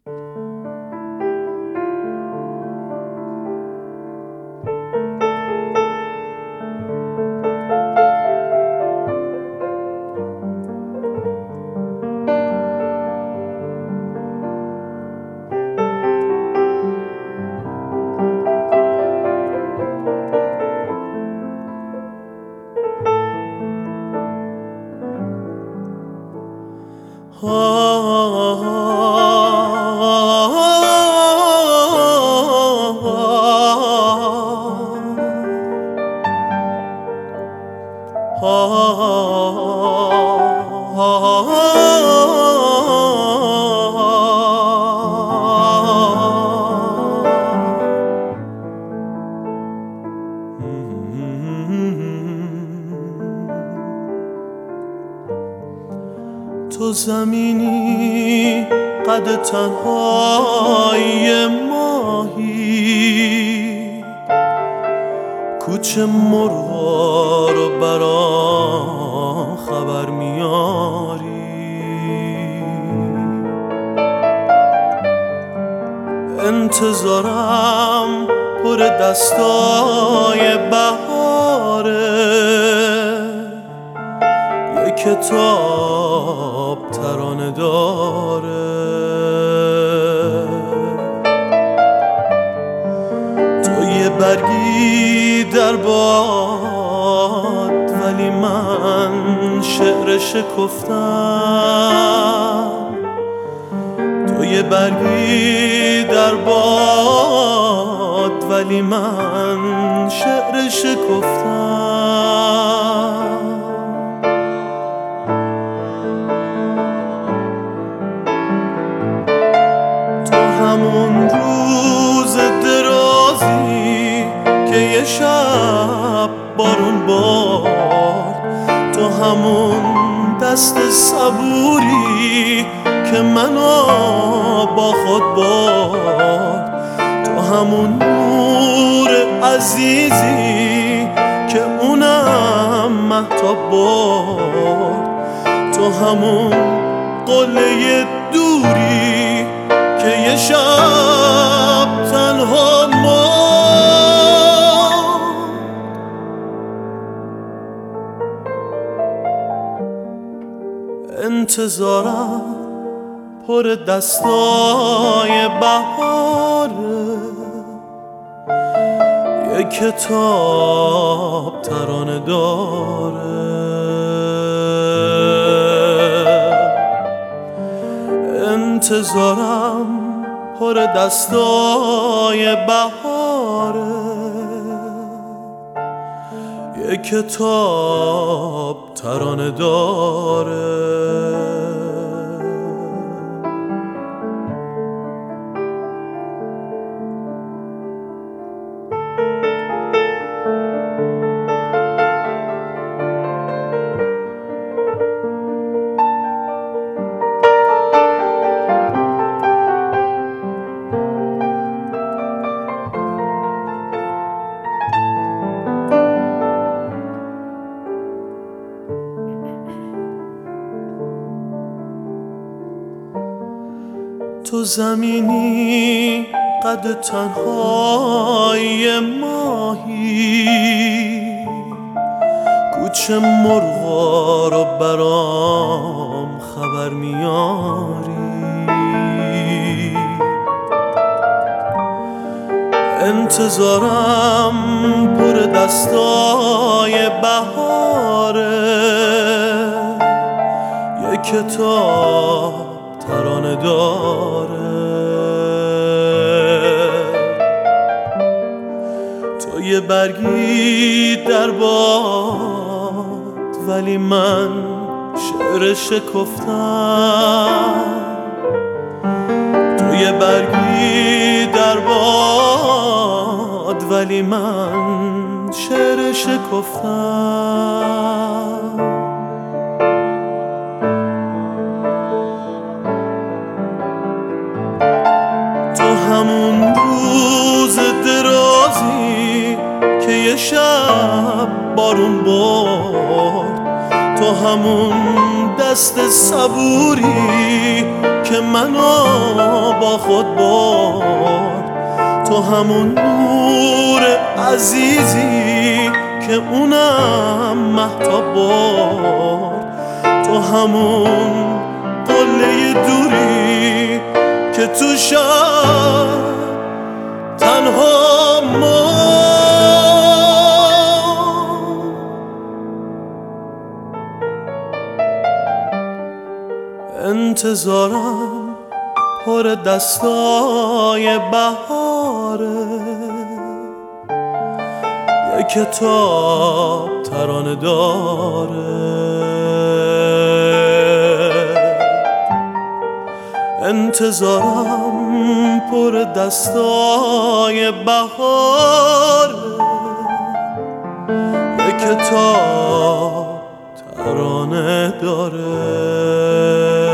تو زمینی قد تنهای ماهی، کوچه مرغا رو برام خبر میاری. انتظارم پر دستای بهاره، یه کتاب ترانه داره. تو یه برگی در باد، ولی من شعر شکفتم. تو یه برگی در باد، ولی من شعر شکفتم. همون روز درازی که یه شب بارون بارد، تو همون دست صبوری که منو با خود برد، تو همون نور عزیزی که اونم مهتاب برد، تو همون قله دوری که یه شب تنها ماند. انتظارم پر دستای بهاره، یه کتاب ترانه داره. انتظارم پر دستای بهاره، یه کتاب ترانه داره. تو زمینی قد تنهای ماهی، کوچه مرغا رو برام خبر میاری. انتظارم پر دستای بهاره، یه کتاب ترانه داره. تو یه برگی در باد، ولی من شعر شکفتم. تو یه برگی در باد، ولی من شعر شکفتم. همون روز درازی که یه شب بارون برد، تو همون دست صبوری که که منو با خود برد. تو همون نور عزیزی که اونم مهتاب برد. تو همون قله دوری که تو شب تنها انتظارم پر دستای بهاره، یه کتاب ترانه داره. انتظارم پر دستای بهاره، یه کتاب ترانه داره.